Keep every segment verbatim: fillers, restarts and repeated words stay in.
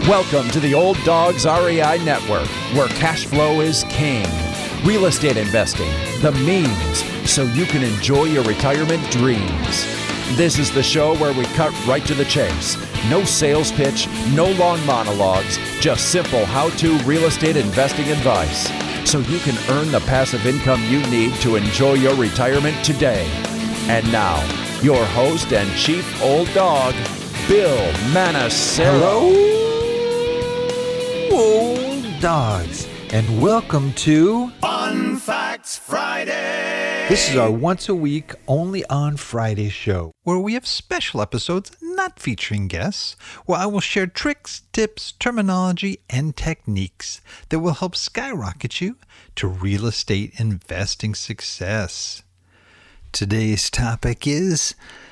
Welcome to the Old Dogs R E I Network, where cash flow is king. Real estate investing, the means, so you can enjoy your retirement dreams. This is the show where we cut right to the chase. No sales pitch, no long monologues, just simple how-to real estate investing advice, so you can earn the passive income you need to enjoy your retirement today. And now, your host and chief old dog, Bill Manassero. Hello, old dogs, and welcome to Fun Facts Friday. This is our once a week, only on Friday show, where we have special episodes not featuring guests, where I will share tricks, tips, terminology, and techniques that will help skyrocket you to real estate investing success. Today's topic is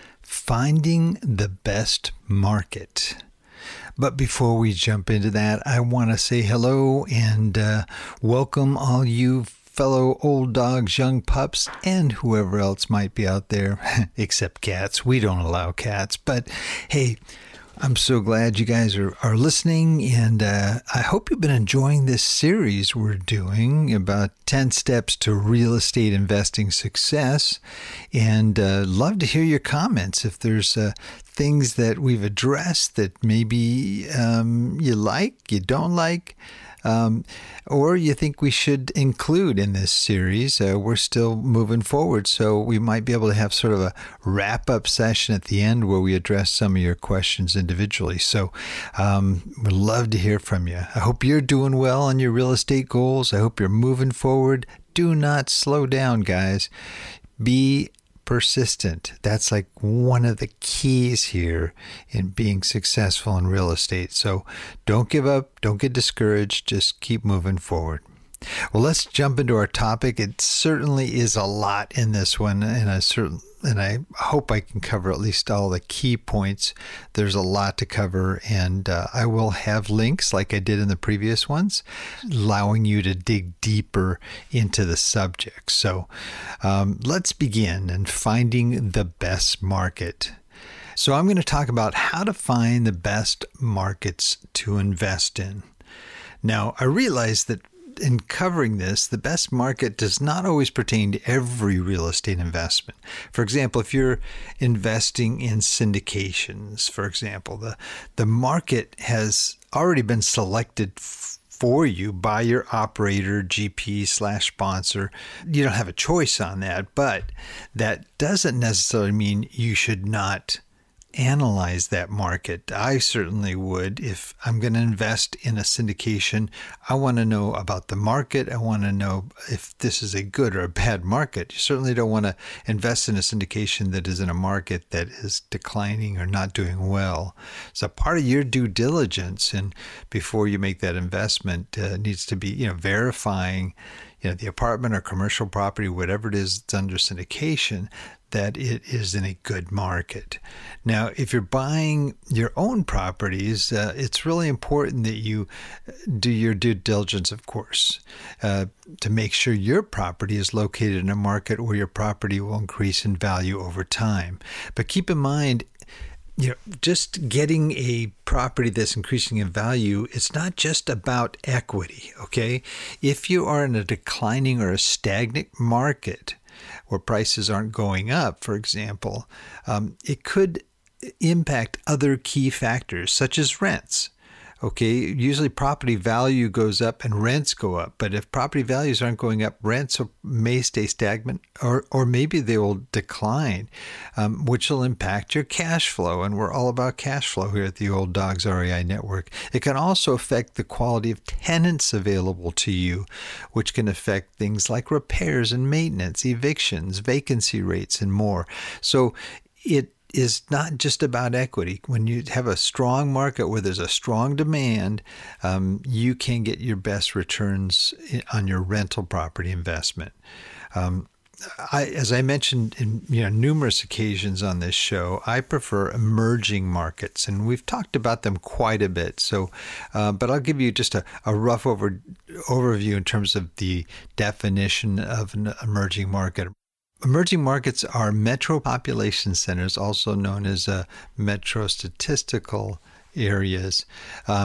finding the best market. But before we jump into that, I want to say hello and uh, welcome all you fellow old dogs, young pups, and whoever else might be out there, except cats. We don't allow cats. But hey, I'm so glad you guys are, are listening, and uh, I hope you've been enjoying this series we're doing about ten steps to real estate investing success, and uh, love to hear your comments if there's uh, things that we've addressed that maybe um, you like, you don't like, Um, or you think we should include in this series. Uh, we're still moving forward, so we might be able to have sort of a wrap-up session at the end where we address some of your questions individually. So um, we'd love to hear from you. I hope you're doing well on your real estate goals. I hope you're moving forward. Do not slow down, guys. Be persistent. That's like one of the keys here in being successful in real estate. So don't give up, don't get discouraged, just keep moving forward. Well, let's jump into our topic. It certainly is a lot in this one, and I certain and I hope I can cover at least all the key points. There's a lot to cover, and uh, I will have links like I did in the previous ones, allowing you to dig deeper into the subject. So um, let's begin in finding the best market. So I'm going to talk about how to find the best markets to invest in. Now, I realize that in covering this, the best market does not always pertain to every real estate investment. For example, if you're investing in syndications, for example, the, the market has already been selected f- for you by your operator, G P slash sponsor. You don't have a choice on that, but that doesn't necessarily mean you should not analyze that market. I certainly would. If I'm going to invest in a syndication, I want to know about the market. I want to know if this is a good or a bad market. You certainly don't want to invest in a syndication that is in a market that is declining or not doing well. So part of your due diligence, and before you make that investment, uh, needs to be, you know, verifying, you know, the apartment or commercial property, whatever it is that's under syndication, that it is in a good market. Now, if you're buying your own properties, uh, it's really important that you do your due diligence, of course, uh, to make sure your property is located in a market where your property will increase in value over time. But keep in mind, you know, just getting a property that's increasing in value, it's not just about equity, okay? If you are in a declining or a stagnant market where prices aren't going up, for example, um, it could impact other key factors such as rents. Okay, usually property value goes up and rents go up. But if property values aren't going up, rents may stay stagnant, or or maybe they will decline, um, which will impact your cash flow. And we're all about cash flow here at the Old Dogs R E I Network. It can also affect the quality of tenants available to you, which can affect things like repairs and maintenance, evictions, vacancy rates, and more. So it is not just about equity. When you have a strong market where there's a strong demand, um, you can get your best returns on your rental property investment. Um, I, as I mentioned in you know numerous occasions on this show, I prefer emerging markets, and we've talked about them quite a bit. So, uh, but I'll give you just a, a rough over, overview in terms of the definition of an emerging market. Emerging markets are metro population centers, also known as uh, metro statistical areas. Um,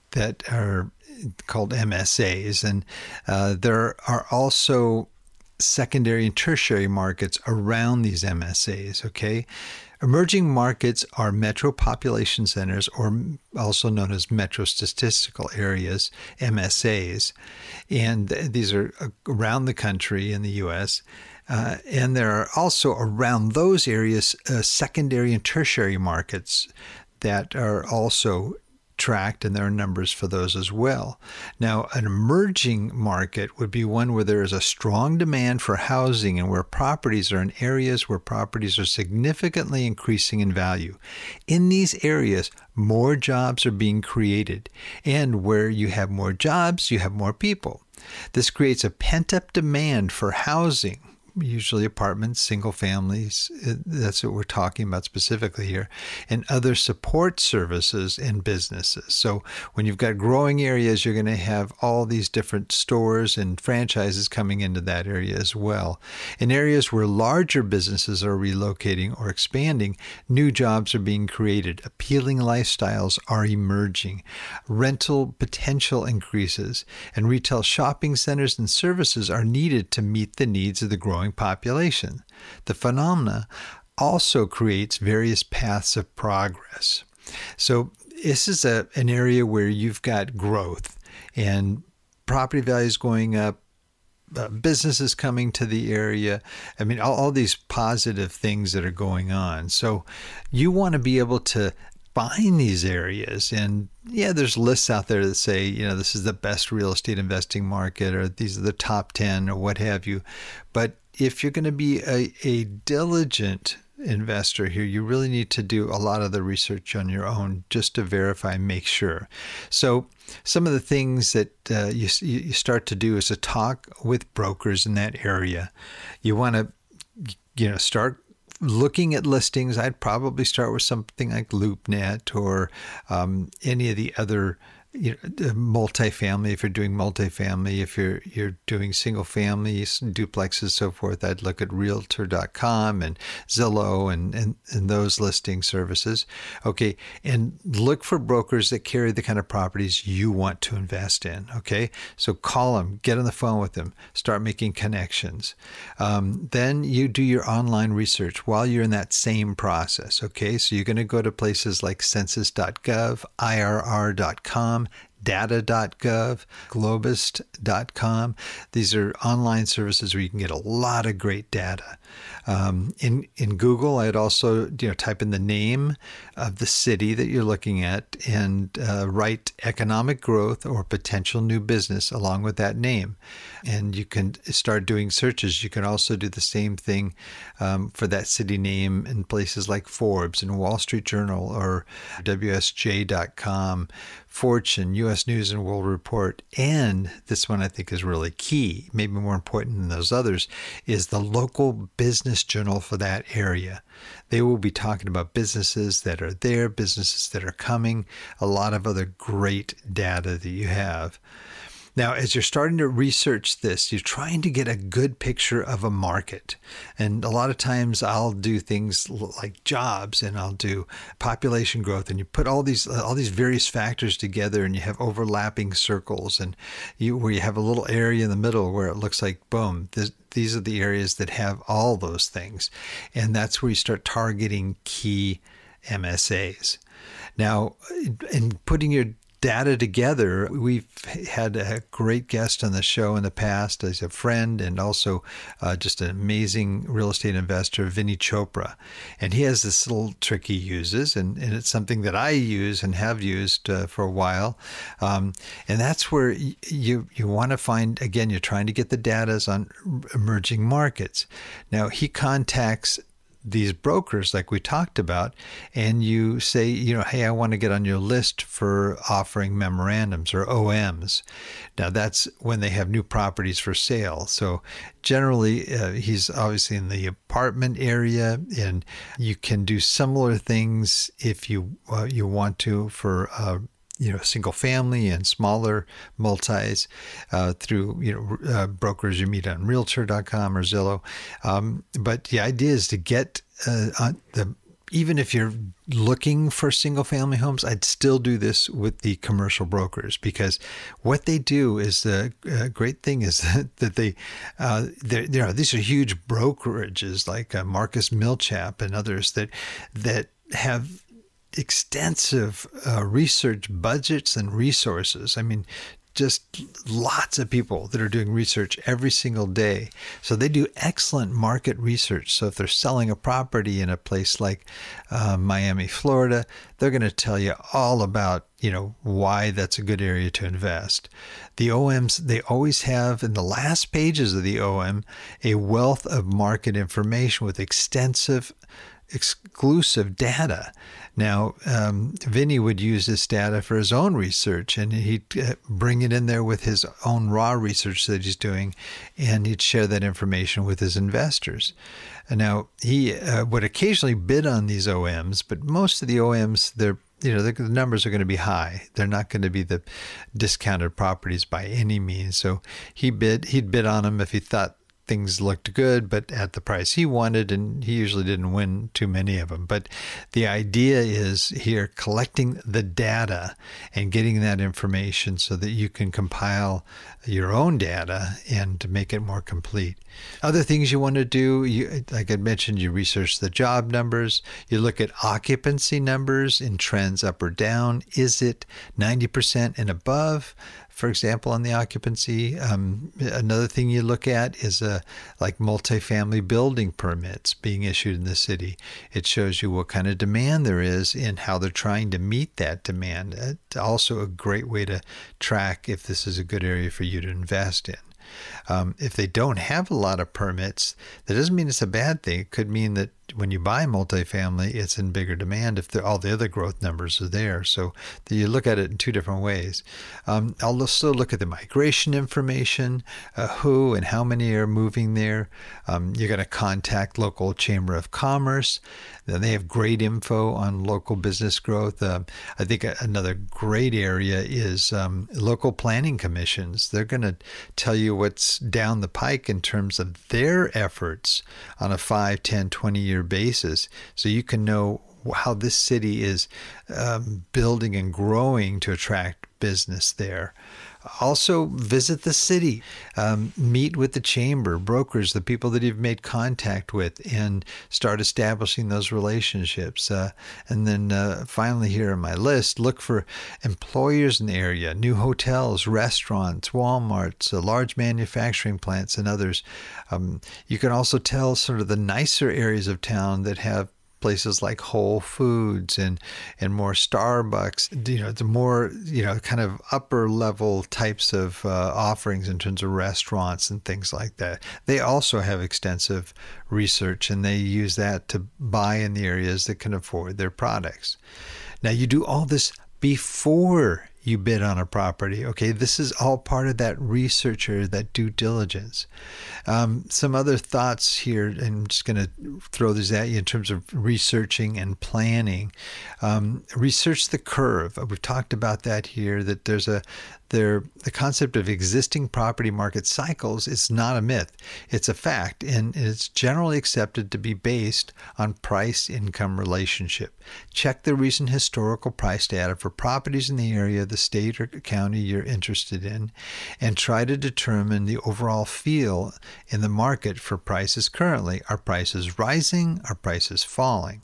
that are called M S As. And uh, there are also secondary and tertiary markets around these M S As, okay? Emerging markets are metro population centers, or also known as metro statistical areas, M S As. And these are around the country in the U S. Uh, and there are also around those areas uh, secondary and tertiary markets that are also tracked, and there are numbers for those as well. Now, an emerging market would be one where there is a strong demand for housing and where properties are in areas where properties are significantly increasing in value. In these areas, more jobs are being created, and where you have more jobs, you have more people. This creates a pent-up demand for housing, usually apartments, single families, that's what we're talking about specifically here, and other support services and businesses. So when you've got growing areas, you're going to have all these different stores and franchises coming into that area as well. In areas where larger businesses are relocating or expanding, new jobs are being created, appealing lifestyles are emerging, rental potential increases, and retail shopping centers and services are needed to meet the needs of the growing population. The phenomena also creates various paths of progress. So this is a, an area where you've got growth and property values going up, uh, businesses coming to the area. I mean, all, all these positive things that are going on. So you want to be able to find these areas. And yeah, there's lists out there that say, you know, this is the best real estate investing market, or these are the top ten, or what have you. But if you're going to be a, a diligent investor here, you really need to do a lot of the research on your own just to verify and make sure. So some of the things that uh, you, you start to do is to talk with brokers in that area. You want to, you know, start looking at listings. I'd probably start with something like LoopNet or um, any of the other, you know, multifamily. If you're doing multifamily, if you're you're doing single families, duplexes, so forth, I'd look at realtor dot com and Zillow and, and, and those listing services. Okay, and look for brokers that carry the kind of properties you want to invest in. Okay, so call them, get on the phone with them, start making connections. Um, then you do your online research while you're in that same process. Okay, so you're going to go to places like census dot gov, I R R dot com, data dot gov, globist dot com. These are online services where you can get a lot of great data. Um, in in Google, I'd also you know type in the name of the city that you're looking at and uh, write economic growth or potential new business along with that name. And you can start doing searches. You can also do the same thing um, for that city name in places like Forbes and Wall Street Journal or W S J dot com, Fortune, U S News and World Report. And this one I think is really key, maybe more important than those others, is the local business journal for that area. They will be talking about businesses that are there, businesses that are coming, a lot of other great data that you have. Now, as you're starting to research this, you're trying to get a good picture of a market. And a lot of times I'll do things like jobs and I'll do population growth, and you put all these all these various factors together and you have overlapping circles, and you where you have a little area in the middle where it looks like, boom, this, these are the areas that have all those things. And that's where you start targeting key M S As. Now, in putting your data together, we've had a great guest on the show in the past as a friend and also uh, just an amazing real estate investor, Vinny Chopra. And he has this little trick he uses, and, and it's something that I use and have used uh, for a while. Um, and that's where y- you, you want to find, again, you're trying to get the data on emerging markets. Now, he contacts these brokers like we talked about, and you say, you know, hey, I want to get on your list for offering memorandums or O Ms. Now that's when they have new properties for sale. So generally uh, he's obviously in the apartment area, and you can do similar things if you uh, you want to for uh, you know, single family and smaller multis uh, through, you know, uh, brokers you meet on realtor dot com or Zillow. Um, but the idea is to get uh, on the even if you're looking for single family homes, I'd still do this with the commercial brokers, because what they do is the uh, great thing is that, that they, uh, you know, these are huge brokerages like uh, Marcus Millichap and others that that have extensive uh, research budgets and resources. I mean, just lots of people that are doing research every single day. So they do excellent market research. So if they're selling a property in a place like uh, Miami, Florida, they're going to tell you all about, you know, why that's a good area to invest. The O Ms, they always have in the last pages of the O M a wealth of market information with extensive exclusive data. Now, um, Vinny would use this data for his own research, and he'd uh, bring it in there with his own raw research that he's doing, and he'd share that information with his investors. And now, he uh, would occasionally bid on these O Ms, but most of the O Ms, they're you know, the, the numbers are going to be high. They're not going to be the discounted properties by any means. So he bid, he'd bid on them if he thought things looked good, but at the price he wanted, and he usually didn't win too many of them. But the idea is here collecting the data and getting that information so that you can compile your own data and to make it more complete. Other things you want to do, you, like I mentioned, you research the job numbers, you look at occupancy numbers in trends up or down. Is it ninety percent and above? For example, on the occupancy, um, another thing you look at is uh, like multifamily building permits being issued in the city. It shows you what kind of demand there is and how they're trying to meet that demand. It's also a great way to track if this is a good area for you to invest in. Um, if they don't have a lot of permits, that doesn't mean it's a bad thing. It could mean that when you buy multifamily, it's in bigger demand if all the other growth numbers are there. So you look at it in two different ways. Um, I'll also look at the migration information, uh, who and how many are moving there. Um, you're going to contact local Chamber of Commerce. Then they have great info on local business growth. Um, I think another great area is um, local planning commissions. They're going to tell you what's down the pike in terms of their efforts on a five, ten, twenty year basis, so you can know how this city is um, building and growing to attract business there. Also, visit the city, um, meet with the chamber, brokers, the people that you've made contact with, and start establishing those relationships. Uh, and then uh, finally here on my list, look for employers in the area, new hotels, restaurants, Walmarts, uh, large manufacturing plants, and others. Um, you can also tell sort of the nicer areas of town that have places like Whole Foods and and more Starbucks, you know, the more, you know, kind of upper level types of uh, offerings in terms of restaurants and things like that. They also have extensive research, and they use that to buy in the areas that can afford their products. Now, you do all this before you bid on a property. Okay, this is all part of that research or that due diligence. Um, some other thoughts here, and I'm just going to throw these at you in terms of researching and planning. Um, research the curve. We've talked about that here, that there's a there the concept of existing property market cycles is not a myth. It's a fact, and it's generally accepted to be based on price-income relationship. Check the recent historical price data for properties in the area, the state or county you're interested in, and try to determine the overall feel in the market for prices currently. Are prices rising? Are prices falling?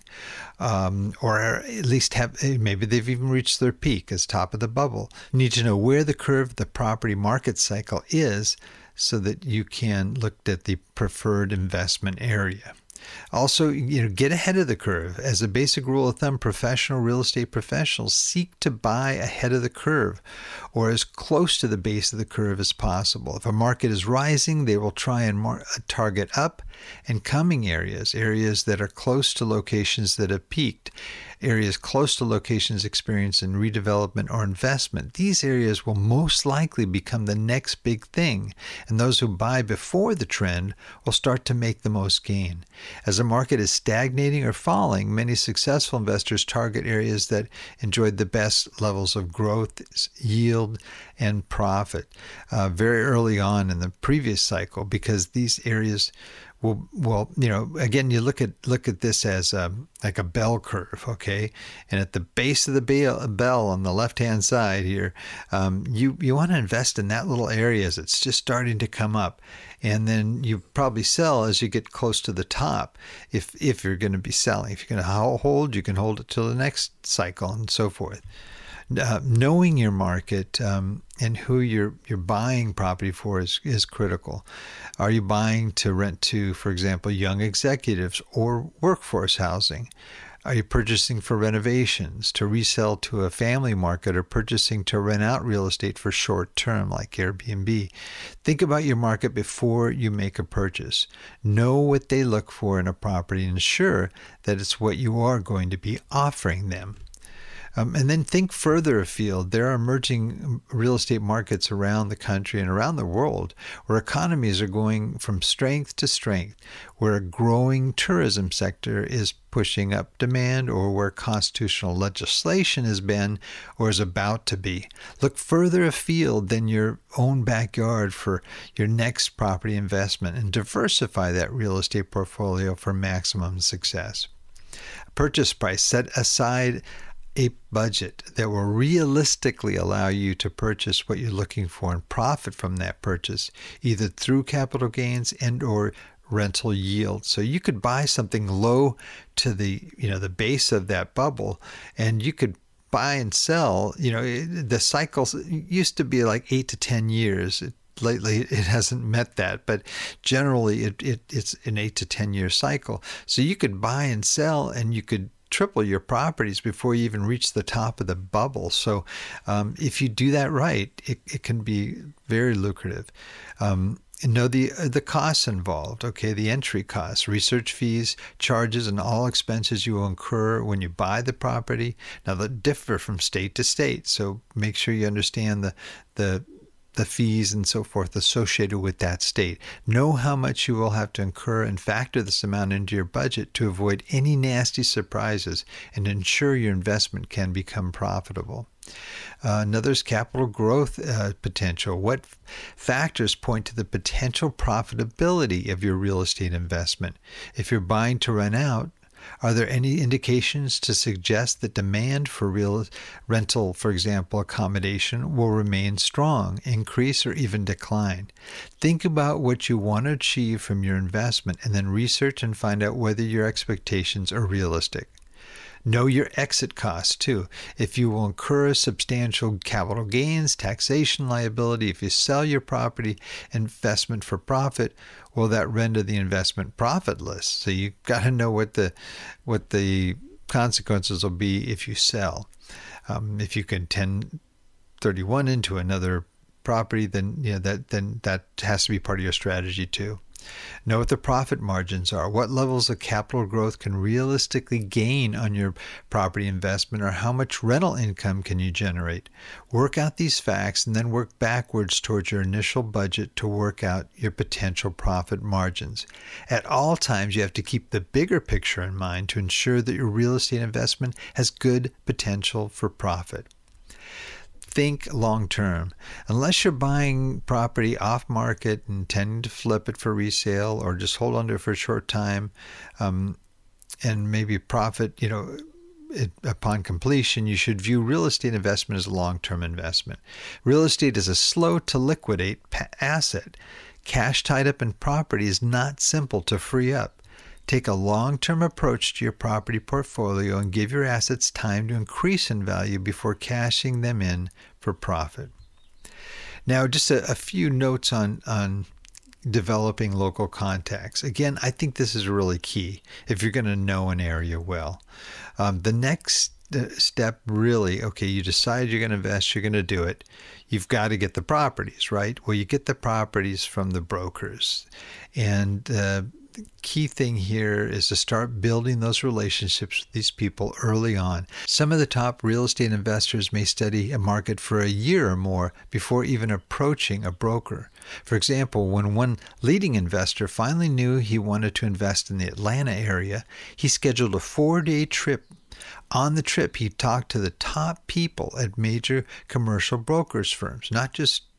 Um, or at least have, maybe they've even reached their peak as top of the bubble. You need to know where the curve of the property market cycle is so that you can look at the preferred investment area. Also, you know, get ahead of the curve. As a basic rule of thumb, professional real estate professionals seek to buy ahead of the curve or as close to the base of the curve as possible. If a market is rising, they will try and mar- target up and coming areas, areas that are close to locations that have peaked, areas close to locations experiencing redevelopment or investment. These areas will most likely become the next big thing, and those who buy before the trend will start to make the most gain. As a market is stagnating or falling, many successful investors target areas that enjoyed the best levels of growth, yield, and profit uh, very early on in the previous cycle, because these areas Well, well, you know, again, you look at look at this as um, like a bell curve, okay? And at the base of the bell, bell on the left-hand side here, um, you you want to invest in that little area as it's just starting to come up, and then you probably sell as you get close to the top. If if you're going to be selling, if you're going to hold, you can hold it till the next cycle and so forth. Uh, knowing your market um, and who you're you're buying property for is, is critical. Are you buying to rent to, for example, young executives or workforce housing? Are you purchasing for renovations, to resell to a family market, or purchasing to rent out real estate for short term like Airbnb? Think about your market before you make a purchase. Know what they look for in a property and ensure that it's what you are going to be offering them. Um, and then think further afield. There are emerging real estate markets around the country and around the world where economies are going from strength to strength, where a growing tourism sector is pushing up demand, or where constitutional legislation has been or is about to be. Look further afield than your own backyard for your next property investment and diversify that real estate portfolio for maximum success. Purchase price. Set aside a budget that will realistically allow you to purchase what you're looking for and profit from that purchase, either through capital gains and or rental yield. So you could buy something low to the, you know, the base of that bubble, and you could buy and sell. You know, the cycles used to be like eight to ten years. It, lately, it hasn't met that, but generally it, it it's an eight to ten year cycle. So you could buy and sell, and you could triple your properties before you even reach the top of the bubble. So um, if you do that right, it, it can be very lucrative. Um, and know the the costs involved, okay, the entry costs, research fees, charges, and all expenses you will incur when you buy the property. Now, they differ from state to state, so make sure you understand the the the fees and so forth associated with that state. Know how much you will have to incur and factor this amount into your budget to avoid any nasty surprises and ensure your investment can become profitable. Uh, another is capital growth uh, potential. What f- factors point to the potential profitability of your real estate investment? If you're buying to rent out, are there any indications to suggest that demand for real rental, for example, accommodation, will remain strong, increase, or even decline? Think about what you want to achieve from your investment and then research and find out whether your expectations are realistic. Know your exit costs, too. If you will incur substantial capital gains, taxation liability, if you sell your property investment for profit, will that render the investment profitless? So you've got to know what the what the consequences will be if you sell. Um, if you can ten thirty-one into another property, then you know, that then that has to be part of your strategy, too. Know what the profit margins are. What levels of capital growth can realistically gain on your property investment, or how much rental income can you generate? Work out these facts and then work backwards towards your initial budget to work out your potential profit margins. At all times, you have to keep the bigger picture in mind to ensure that your real estate investment has good potential for profit. Think long term. Unless you're buying property off market and intending to flip it for resale or just hold on to it for a short time, um, and maybe profit, you know, it, upon completion, you should view real estate investment as a long-term investment. Real estate is a slow to liquidate pa- asset. Cash tied up in property is not simple to free up. Take a long-term approach to your property portfolio and give your assets time to increase in value before cashing them in for profit. Now, just a, a few notes on, on developing local contacts. Again, I think this is really key if you're going to know an area well. Um, the next step really, okay, you decide you're going to invest, you're going to do it. You've got to get the properties, right? Well, you get the properties from the brokers. And uh, the key thing here is to start building those relationships with these people early on. Some of the top real estate investors may study a market for a year or more before even approaching a broker. For example, when one leading investor finally knew he wanted to invest in the Atlanta area, he scheduled a four-day trip. On the trip, he talked to the top people at major commercial brokers firms, not just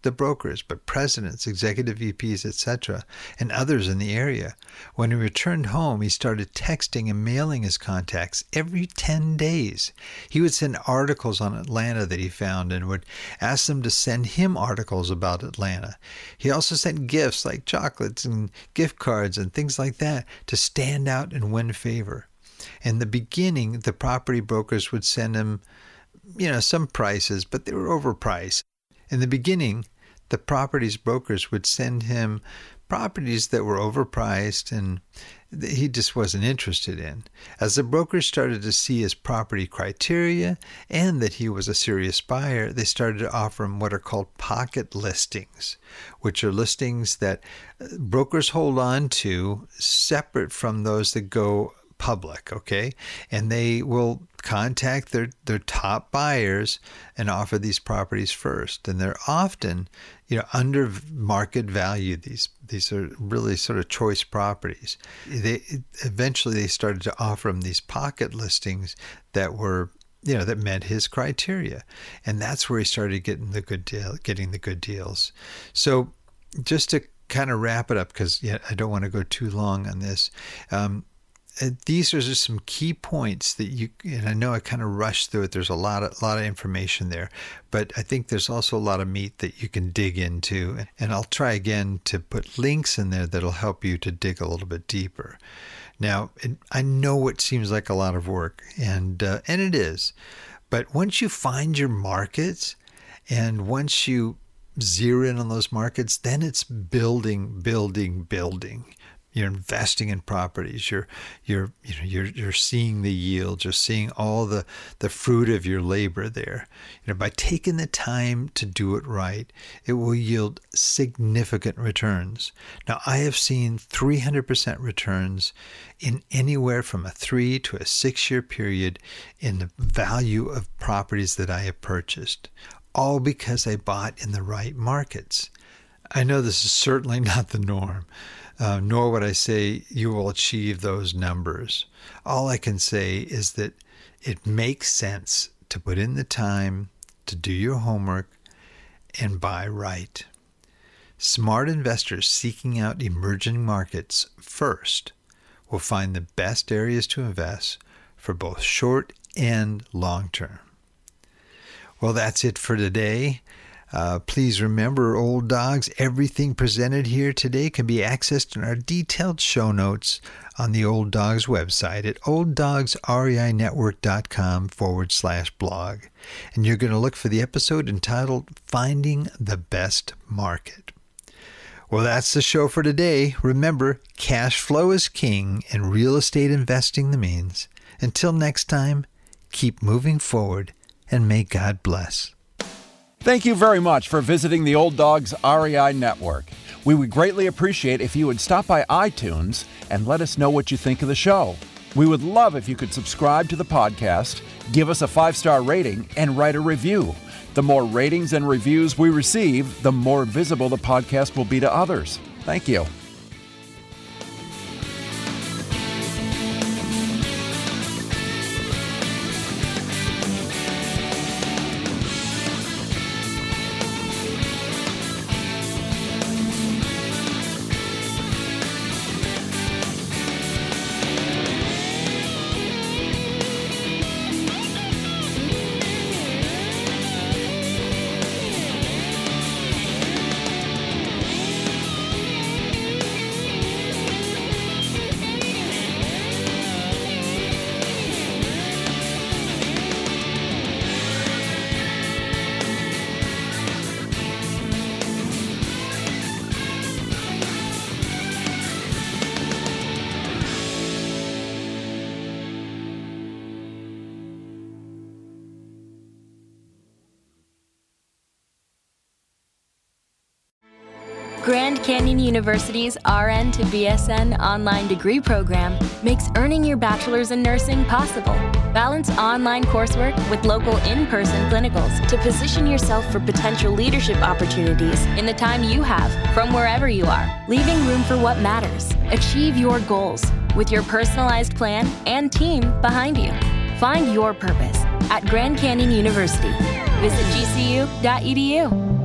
the brokers, but presidents, executive V Ps, et cetera, and others in the area. When he returned home, he started texting and mailing his contacts every ten days. He would send articles on Atlanta that he found and would ask them to send him articles about Atlanta. He also sent gifts like chocolates and gift cards and things like that to stand out and win favor. In the beginning, the property brokers would send him, you know, some prices, but they were overpriced. In the beginning, the properties brokers would send him properties that were overpriced and he just wasn't interested in. As the brokers started to see his property criteria and that he was a serious buyer, they started to offer him what are called pocket listings, which are listings that brokers hold on to separate from those that go public, okay? And they will contact their, their top buyers and offer these properties first. And they're often, you know, under market value. These these are really sort of choice properties. They eventually they started to offer him these pocket listings that were, you know, that met his criteria. And that's where he started getting the good deal, getting the good deals. So just to kind of wrap it up, because yeah, I don't want to go too long on this. Um, These are just some key points that you, and I know I kind of rushed through it. There's a lot of lot of information there, but I think there's also a lot of meat that you can dig into. And I'll try again to put links in there that'll help you to dig a little bit deeper. Now, I know it seems like a lot of work, and uh, and it is, but once you find your markets, and once you zero in on those markets, then it's building, building, building. You're investing in properties. You're, you're, you know, you're, you're seeing the yield. You're seeing all the, the fruit of your labor there. You know, by taking the time to do it right, it will yield significant returns. Now, I have seen three hundred percent returns in anywhere from a three to a six-year period in the value of properties that I have purchased, all because I bought in the right markets. I know this is certainly not the norm. Uh, nor would I say you will achieve those numbers. All I can say is that it makes sense to put in the time to do your homework and buy right. Smart investors seeking out emerging markets first will find the best areas to invest for both short and long term. Well, that's it for today. Uh, please remember, old dogs, everything presented here today can be accessed in our detailed show notes on the Old Dogs website at olddogsreinetwork.com forward slash blog. And you're going to look for the episode entitled Finding the Best Market. Well, that's the show for today. Remember, cash flow is king and real estate investing the means. Until next time, keep moving forward and may God bless. Thank you very much for visiting the Old Dogs R E I Network. We would greatly appreciate if you would stop by iTunes and let us know what you think of the show. We would love if you could subscribe to the podcast, give us a five-star rating, and write a review. The more ratings and reviews we receive, the more visible the podcast will be to others. Thank you. Grand Canyon University's R N to B S N online degree program makes earning your bachelor's in nursing possible. Balance online coursework with local in-person clinicals to position yourself for potential leadership opportunities in the time you have from wherever you are, leaving room for what matters. Achieve your goals with your personalized plan and team behind you. Find your purpose at Grand Canyon University. Visit G C U dot E D U.